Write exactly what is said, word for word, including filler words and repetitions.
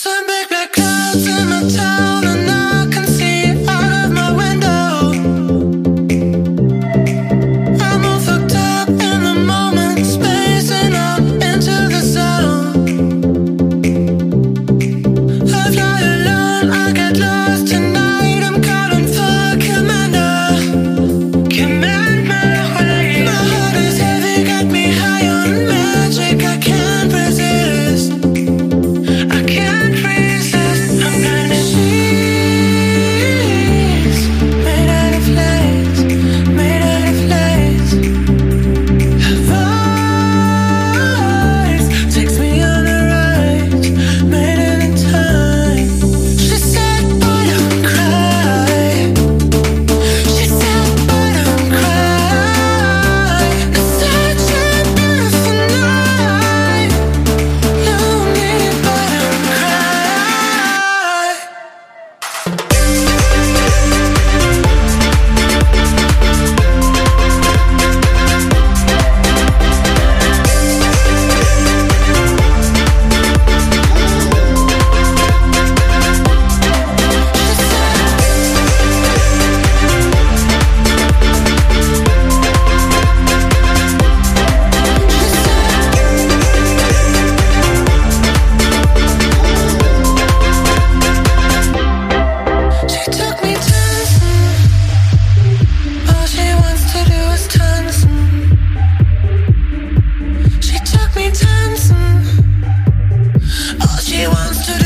Some big black clouds in my town, and I can see out of my window. I'm all fucked up in the moment, spacing out into the sound. I fly alone, I get lost tonight. I'm calling for commander. Command my way. My heart is heavy, got me high on magic. I can't resist. I can't resist. I'm kind of sheets made out of lace, made out of lace. Her voice takes me on a ride, made it in time. She said, "Boy, don't cry." She said, "Boy, don't cry." It's such a beautiful night. Lonely, but don't cry. She took me dancing. All she wants to do is dancing. She took me dancing. All she wants to